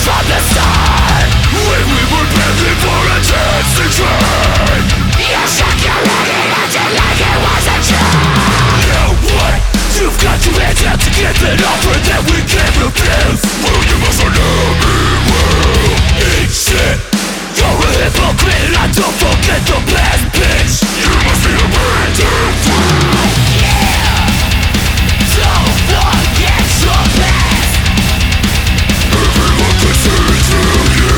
from the start. When we were begging for a chance to try, you shook your head and acted like it was a joke. Now what? You've got to hands out to get an offer that we can't refuse. Well, you must know me well. Eat shit. You're a hypocrite, I don't forget the past, bitch. You must be a man to through. Yeah. Don't forget your past. Everyone can see through you.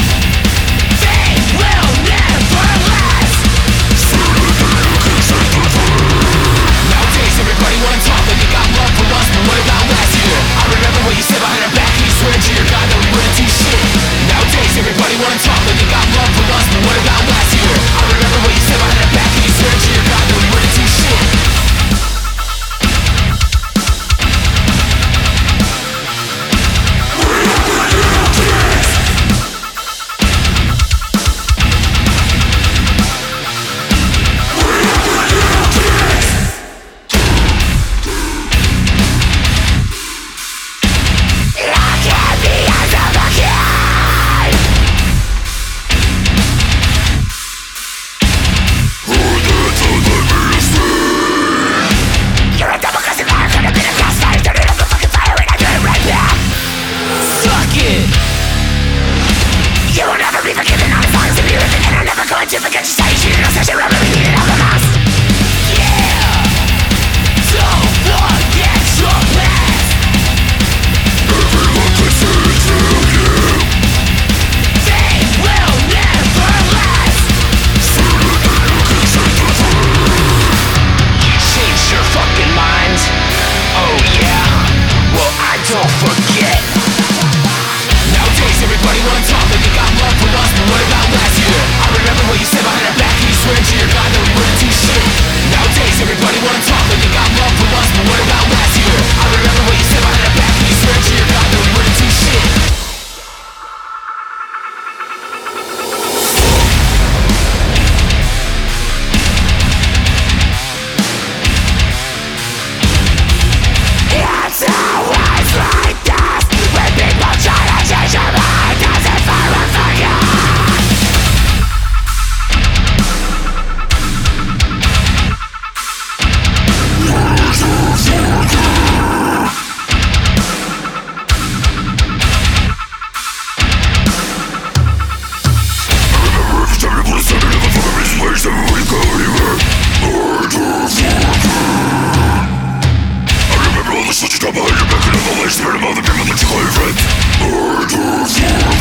They will never last. Sooner than you can say the truth. Nowadays everybody wanna talk like they got love for us, but what about last year? I remember what you said behind our back, and you swear to your God that we wouldn't do shit. Nowadays everybody wanna talk like they got love for us, but what about last year? I remember what you said behind our back, and you swear to your God that we wouldn't do shit. Behind your back and I'm always scared of all the people that you call your friends.